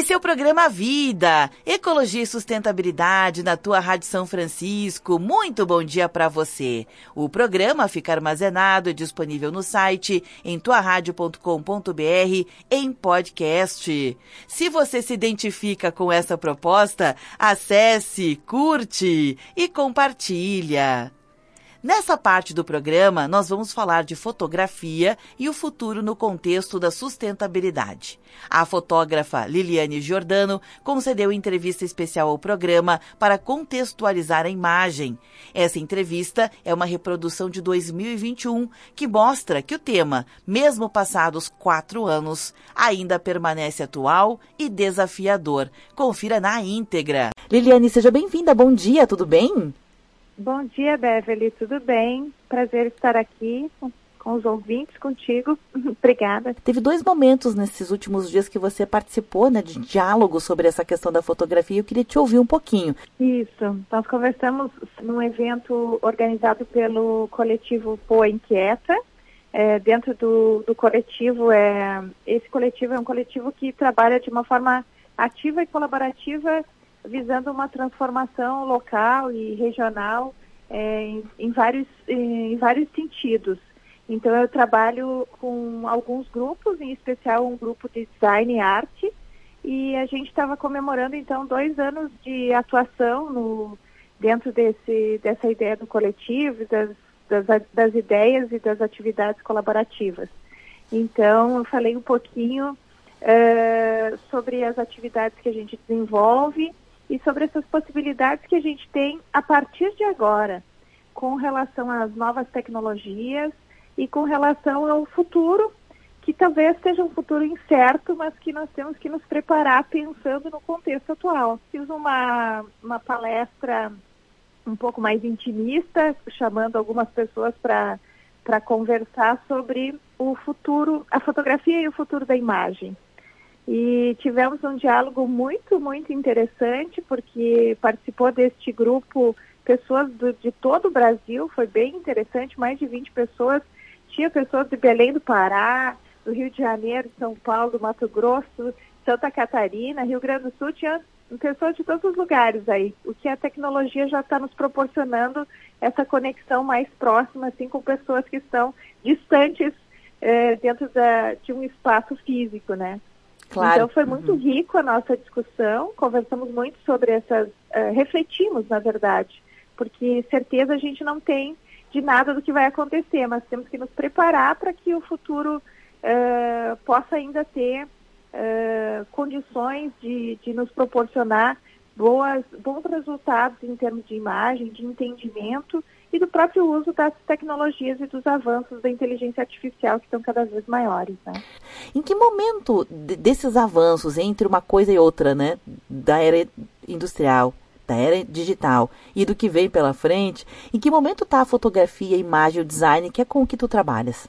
Esse é o programa Vida, Ecologia e Sustentabilidade na tua Rádio São Francisco. Muito bom dia para você. O programa fica armazenado e disponível no site em tuaradio.com.br em podcast. Se você se identifica com essa proposta, acesse, curte e compartilha. Nessa parte do programa, nós vamos falar de fotografia e o futuro no contexto da sustentabilidade. A fotógrafa Liliane Giordano concedeu entrevista especial ao programa para contextualizar a imagem. Essa entrevista é uma reprodução de 2021 que mostra que o tema, mesmo passados 4 anos, ainda permanece atual e desafiador. Confira na íntegra. Liliane, seja bem-vinda. Bom dia, tudo bem? Bom dia, Beverly, tudo bem? Prazer estar aqui com os ouvintes, contigo. Obrigada. Teve 2 momentos nesses últimos dias que você participou, né, de diálogo sobre essa questão da fotografia. Eu queria te ouvir um pouquinho. Isso, nós conversamos num evento organizado pelo coletivo Poa Inquieta. Dentro do coletivo, esse coletivo é um coletivo que trabalha de uma forma ativa e colaborativa, visando uma transformação local e regional em vários sentidos. Então, eu trabalho com alguns grupos, em especial um grupo de design e arte, e a gente estava comemorando, então, 2 anos de atuação dentro dessa ideia do coletivo, das ideias e das atividades colaborativas. Então, eu falei um pouquinho sobre as atividades que a gente desenvolve e sobre essas possibilidades que a gente tem a partir de agora, com relação às novas tecnologias e com relação ao futuro, que talvez seja um futuro incerto, mas que nós temos que nos preparar pensando no contexto atual. Fiz uma palestra um pouco mais intimista, chamando algumas pessoas para conversar sobre o futuro, a fotografia e o futuro da imagem. E tivemos um diálogo muito, muito interessante, porque participou deste grupo pessoas de todo o Brasil, foi bem interessante, mais de 20 pessoas. Tinha pessoas de Belém do Pará, do Rio de Janeiro, São Paulo, do Mato Grosso, Santa Catarina, Rio Grande do Sul, tinha pessoas de todos os lugares aí. O que a tecnologia já está nos proporcionando, essa conexão mais próxima, assim, com pessoas que estão distantes dentro de um espaço físico, né? Claro. Então foi muito rico a nossa discussão, conversamos muito sobre refletimos, na verdade, porque certeza a gente não tem de nada do que vai acontecer, mas temos que nos preparar para que o futuro possa ainda ter condições de nos proporcionar bons resultados em termos de imagem, de entendimento e do próprio uso das tecnologias e dos avanços da inteligência artificial que estão cada vez maiores, né? Em que momento desses avanços entre uma coisa e outra, né, da era industrial, da era digital e do que vem pela frente, em que momento está a fotografia, a imagem, o design, que é com o que tu trabalhas?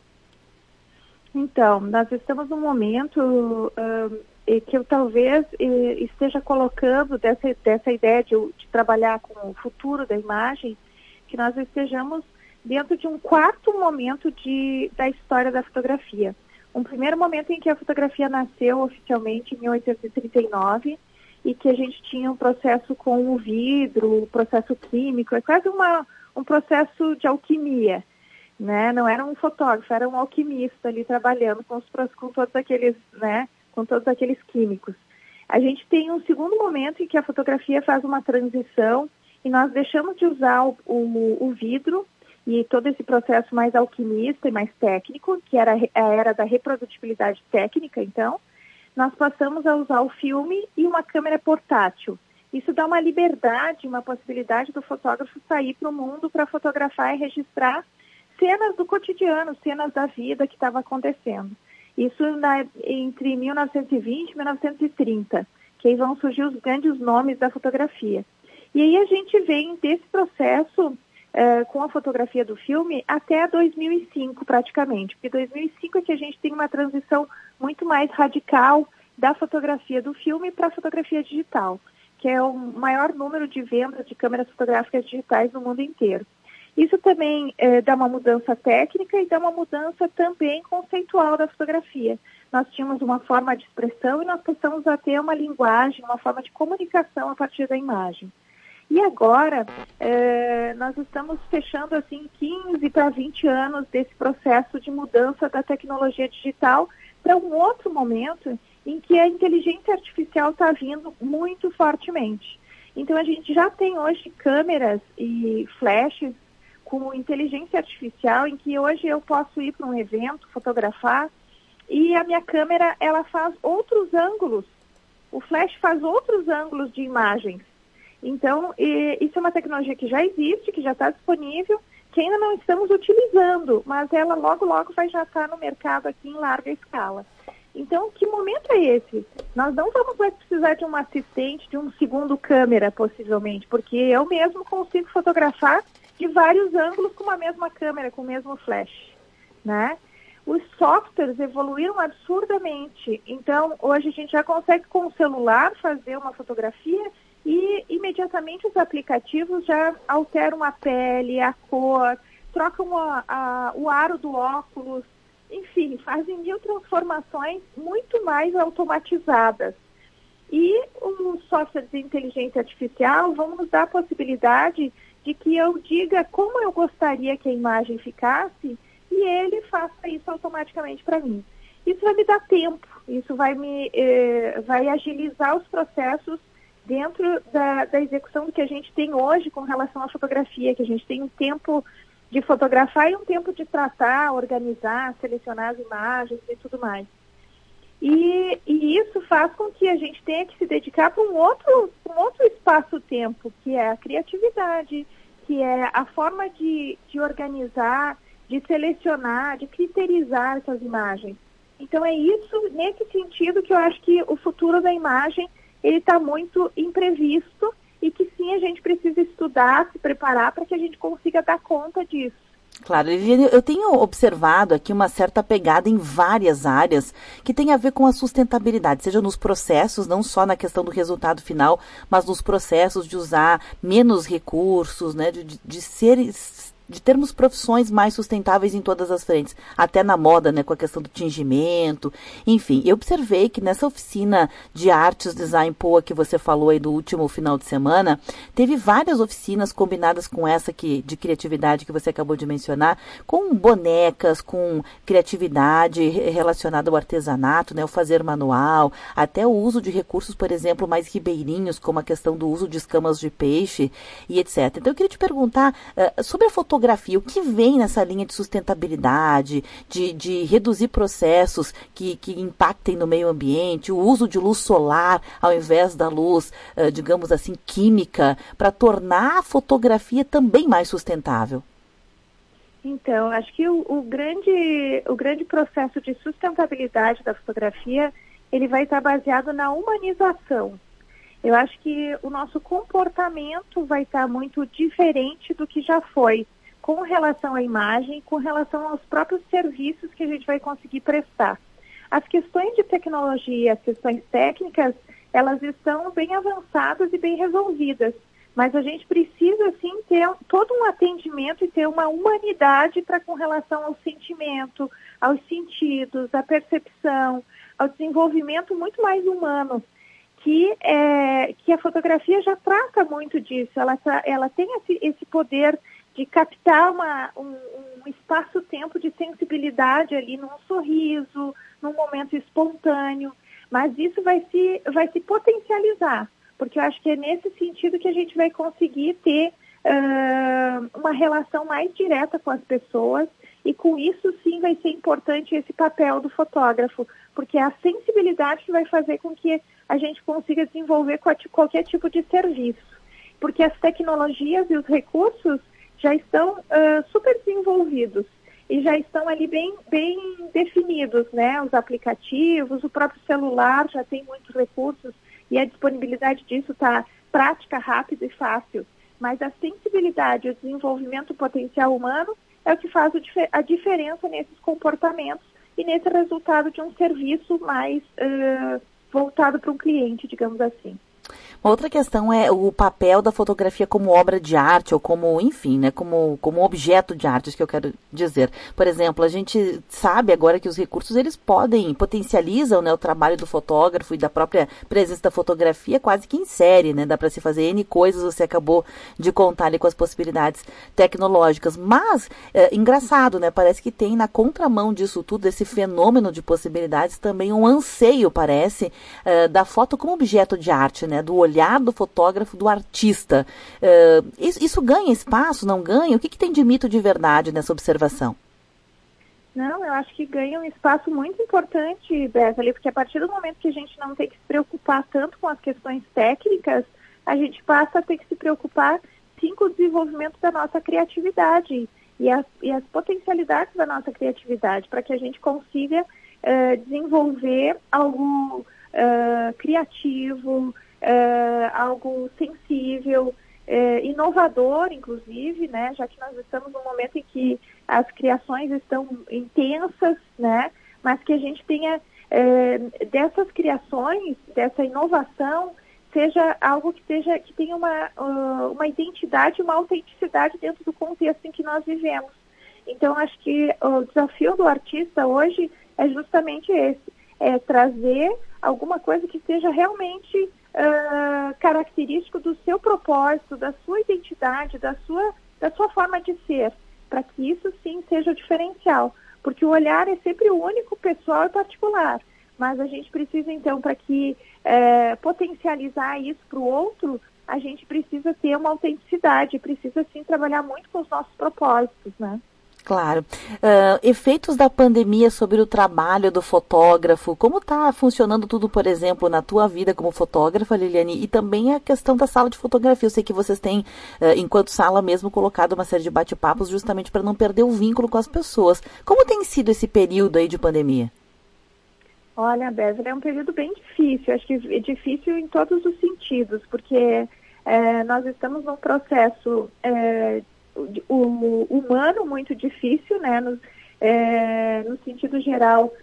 Então, nós estamos num momento que eu talvez esteja colocando dessa ideia de trabalhar com o futuro da imagem, que nós estejamos dentro de um 4º momento da história da fotografia. Um primeiro momento em que a fotografia nasceu oficialmente em 1839 e que a gente tinha um processo com o vidro, o processo químico, é quase um processo de alquimia, né? Não era um fotógrafo, era um alquimista ali trabalhando com todos aqueles, né, com todos aqueles químicos. A gente tem um segundo momento em que a fotografia faz uma transição e nós deixamos de usar o vidro e todo esse processo mais alquimista e mais técnico, que era a era da reprodutibilidade técnica, então, nós passamos a usar o filme e uma câmera portátil. Isso dá uma liberdade, uma possibilidade do fotógrafo sair para o mundo para fotografar e registrar cenas do cotidiano, cenas da vida que estava acontecendo. Isso entre 1920 e 1930, que aí vão surgir os grandes nomes da fotografia. E aí a gente vem desse processo com a fotografia do filme até 2005 praticamente, porque 2005 é que a gente tem uma transição muito mais radical da fotografia do filme para a fotografia digital, que é o maior número de vendas de câmeras fotográficas digitais no mundo inteiro. Isso também dá uma mudança técnica e dá uma mudança também conceitual da fotografia, nós tínhamos uma forma de expressão e nós passamos a ter uma linguagem, uma forma de comunicação a partir da imagem. E agora, nós estamos fechando assim 15 para 20 anos desse processo de mudança da tecnologia digital para um outro momento em que a inteligência artificial está vindo muito fortemente. Então, a gente já tem hoje câmeras e flashes com inteligência artificial em que hoje eu posso ir para um evento, fotografar, e a minha câmera, ela faz outros ângulos. O flash faz outros ângulos de imagens. Então, isso é uma tecnologia que já existe, que já está disponível, que ainda não estamos utilizando, mas ela logo, logo vai já estar no mercado aqui em larga escala. Então, que momento é esse? Nós não vamos mais precisar de um assistente, de um segundo câmera, possivelmente, porque eu mesmo consigo fotografar de vários ângulos com a mesma câmera, com o mesmo flash, né? Os softwares evoluíram absurdamente. Então, hoje a gente já consegue com o celular fazer uma fotografia e imediatamente os aplicativos já alteram a pele, a cor, trocam o aro do óculos, enfim, fazem 1000 transformações muito mais automatizadas. E os softwares de inteligência artificial vão nos dar a possibilidade de que eu diga como eu gostaria que a imagem ficasse e ele faça isso automaticamente para mim. Isso vai me dar tempo, isso vai agilizar os processos dentro da execução do que a gente tem hoje com relação à fotografia, que a gente tem um tempo de fotografar e um tempo de tratar, organizar, selecionar as imagens e tudo mais. E isso faz com que a gente tenha que se dedicar para um outro espaço-tempo, que é a criatividade, que é a forma de organizar, de selecionar, de criterizar essas imagens. Então é isso, nesse sentido, que eu acho que o futuro da imagem ele está muito imprevisto e que sim, a gente precisa estudar, se preparar para que a gente consiga dar conta disso. Claro, Liliane, eu tenho observado aqui uma certa pegada em várias áreas que tem a ver com a sustentabilidade, seja nos processos, não só na questão do resultado final, mas nos processos de usar menos recursos, né, de termos profissões mais sustentáveis em todas as frentes, até na moda, né, com a questão do tingimento, enfim. Eu observei que nessa oficina de artes design POA que você falou aí do último final de semana, teve várias oficinas combinadas com essa de criatividade que você acabou de mencionar, com bonecas, com criatividade relacionada ao artesanato, né, o fazer manual, até o uso de recursos, por exemplo, mais ribeirinhos, como a questão do uso de escamas de peixe e etc. Então eu queria te perguntar sobre a fotografia, o que vem nessa linha de sustentabilidade, de reduzir processos que impactem no meio ambiente, o uso de luz solar ao invés da luz, digamos assim, química, para tornar a fotografia também mais sustentável? Então, acho que o grande processo de sustentabilidade da fotografia, ele vai estar baseado na humanização. Eu acho que o nosso comportamento vai estar muito diferente do que já foi, com relação à imagem, com relação aos próprios serviços que a gente vai conseguir prestar. As questões de tecnologia, as questões técnicas, elas estão bem avançadas e bem resolvidas, mas a gente precisa, sim, ter todo um atendimento e ter uma humanidade com relação ao sentimento, aos sentidos, à percepção, ao desenvolvimento muito mais humano, que a fotografia já trata muito disso. Ela tem esse poder de captar um espaço-tempo de sensibilidade ali num sorriso, num momento espontâneo, mas isso vai se potencializar, porque eu acho que é nesse sentido que a gente vai conseguir ter uma relação mais direta com as pessoas, e com isso sim vai ser importante esse papel do fotógrafo, porque é a sensibilidade que vai fazer com que a gente consiga desenvolver qualquer tipo de serviço, porque as tecnologias e os recursos já estão super desenvolvidos e já estão ali bem definidos, né? Os aplicativos, o próprio celular já tem muitos recursos e a disponibilidade disso está prática, rápida e fácil. Mas a sensibilidade, o desenvolvimento potencial humano é o que faz a diferença nesses comportamentos e nesse resultado de um serviço mais voltado para um cliente, digamos assim. Outra questão é o papel da fotografia como obra de arte, ou como, enfim, né, como objeto de arte, isso que eu quero dizer. Por exemplo, a gente sabe agora que os recursos, eles potencializam, né, o trabalho do fotógrafo e da própria presença da fotografia quase que em série, né, dá para se fazer N coisas, você acabou de contar ali com as possibilidades tecnológicas. Mas, engraçado, né, parece que tem na contramão disso tudo, esse fenômeno de possibilidades, também um anseio, parece, da foto como objeto de arte, né, do olhar do fotógrafo, do artista. Isso ganha espaço, não ganha? O que tem de mito de verdade nessa observação? Não, eu acho que ganha um espaço muito importante, Beverly, porque a partir do momento que a gente não tem que se preocupar tanto com as questões técnicas, a gente passa a ter que se preocupar, sim, com o desenvolvimento da nossa criatividade e as potencialidades da nossa criatividade, para que a gente consiga desenvolver algo criativo, algo sensível, inovador, inclusive, né, já que nós estamos num momento em que as criações estão intensas, né, mas que a gente tenha dessas criações, dessa inovação, seja algo que tenha uma identidade, uma autenticidade dentro do contexto em que nós vivemos. Então, acho que o desafio do artista hoje é justamente esse, trazer alguma coisa que seja realmente característico do seu propósito, da sua identidade, da sua forma de ser, para que isso sim seja o diferencial, porque o olhar é sempre único, pessoal e particular, mas a gente precisa então, para que potencializar isso para o outro, a gente precisa ter uma autenticidade, precisa sim trabalhar muito com os nossos propósitos, né? Claro. Efeitos da pandemia sobre o trabalho do fotógrafo, como está funcionando tudo, por exemplo, na tua vida como fotógrafa, Liliane, e também a questão da sala de fotografia. Eu sei que vocês têm, enquanto sala mesmo, colocado uma série de bate-papos justamente para não perder o vínculo com as pessoas. Como tem sido esse período aí de pandemia? Olha, Bézia, é um período bem difícil, acho que é difícil em todos os sentidos, porque nós estamos num processo humano muito difícil, né, no sentido geral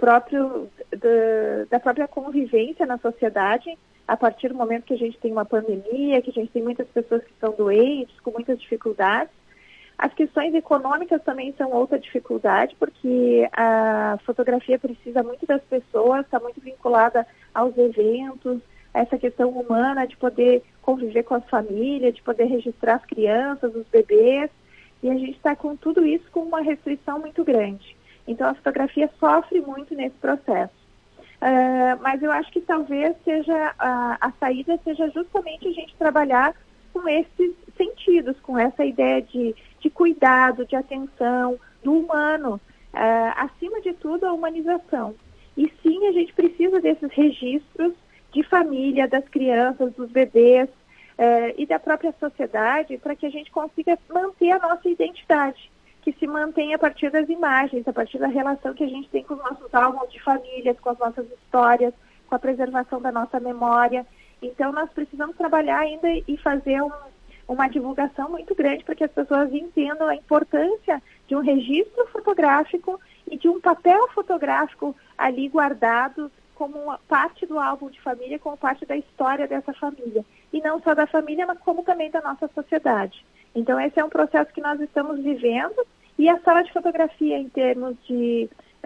da própria convivência na sociedade, a partir do momento que a gente tem uma pandemia, que a gente tem muitas pessoas que estão doentes, com muitas dificuldades. As questões econômicas também são outra dificuldade, porque a fotografia precisa muito das pessoas, está muito vinculada aos eventos, essa questão humana de poder conviver com as famílias, de poder registrar as crianças, os bebês, e a gente está com tudo isso com uma restrição muito grande. Então a fotografia sofre muito nesse processo. Mas eu acho que talvez seja a saída seja justamente a gente trabalhar com esses sentidos, com essa ideia de cuidado, de atenção, do humano, acima de tudo a humanização. E sim, a gente precisa desses registros de família, das crianças, dos bebês e da própria sociedade, para que a gente consiga manter a nossa identidade, que se mantém a partir das imagens, a partir da relação que a gente tem com os nossos álbuns de famílias, com as nossas histórias, com a preservação da nossa memória. Então, nós precisamos trabalhar ainda e fazer uma divulgação muito grande para que as pessoas entendam a importância de um registro fotográfico e de um papel fotográfico ali guardado como uma parte do álbum de família, como parte da história dessa família. E não só da família, mas como também da nossa sociedade. Então, esse é um processo que nós estamos vivendo, e a sala de fotografia, em termos de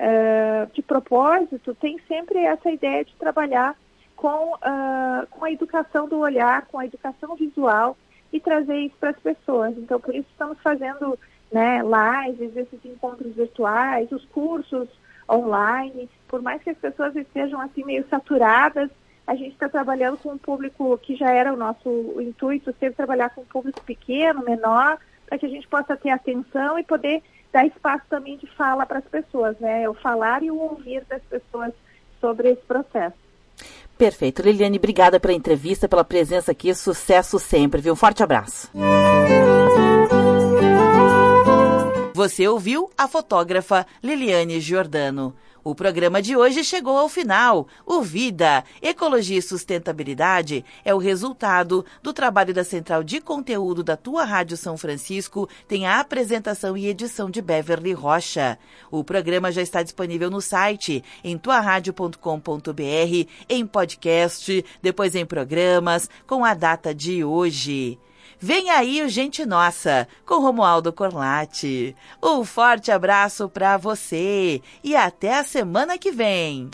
propósito, tem sempre essa ideia de trabalhar com a educação do olhar, com a educação visual, e trazer isso para as pessoas. Então, por isso estamos fazendo, né, lives, esses encontros virtuais, os cursos online. Por mais que as pessoas estejam assim meio saturadas, a gente está trabalhando com um público que já era o nosso intuito, sempre trabalhar com um público pequeno, menor, para que a gente possa ter atenção e poder dar espaço também de fala para as pessoas, né? O falar e o ouvir das pessoas sobre esse processo. Perfeito. Liliane, obrigada pela entrevista, pela presença aqui. Sucesso sempre, viu? Um forte abraço. Você ouviu a fotógrafa Liliane Giordano. O programa de hoje chegou ao final. O Vida, Ecologia e Sustentabilidade é o resultado do trabalho da Central de Conteúdo da Tua Rádio São Francisco, tem a apresentação e edição de Beverly Rocha. O programa já está disponível no site, em tuaradio.com.br, em podcast, depois em programas, com a data de hoje. Vem aí o Gente Nossa, com Romualdo Corlatti. Um forte abraço para você e até a semana que vem.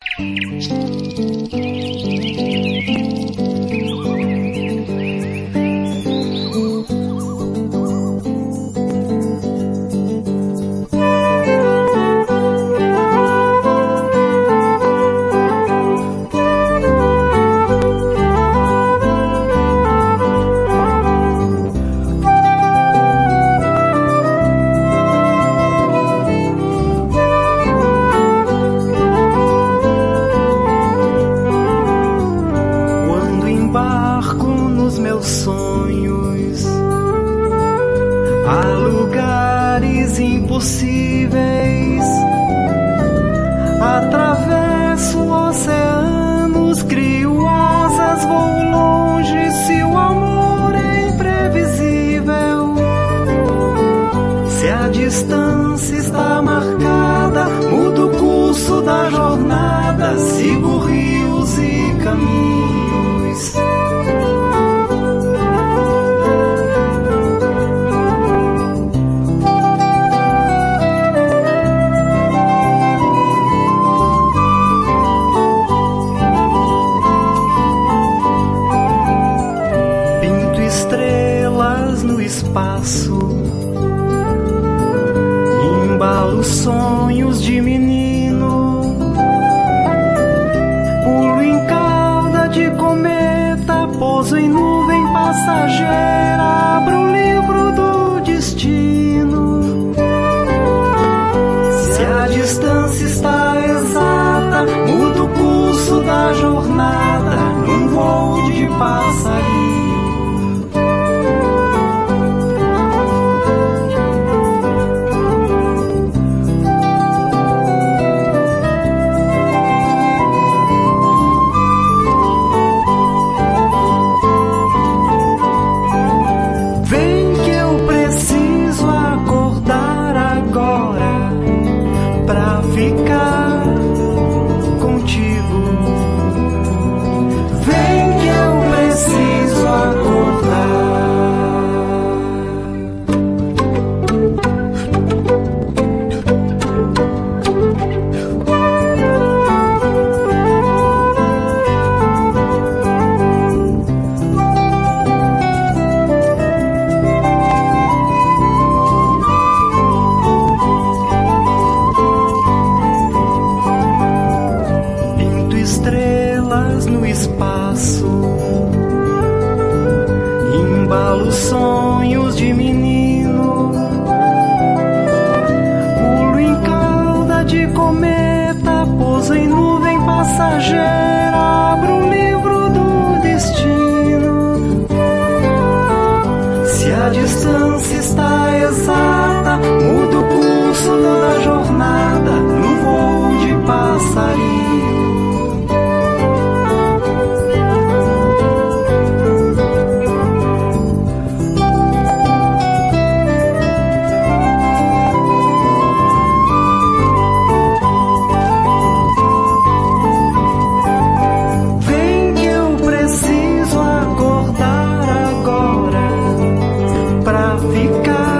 Sonhos a lugares impossíveis, atravesso oceanos, crio asas, vou longe. Se o amor é imprevisível, se a distância está marcada, mudo o curso da jornada, sigo rios e caminhos. Espaço, embalo sonhos de menino, pulo em cauda de cometa, pouso em nuvem passageira, abro o livro do destino. Se a distância está exata, mudo o curso da jornada, num voo de passarinho. Embalo sonhos de menino, pulo em cauda de cometa, pouso em nuvem passageira, abro o livro do destino. Se a distância está exata, mudo o curso da jornada, num voo de passarinho. Ficar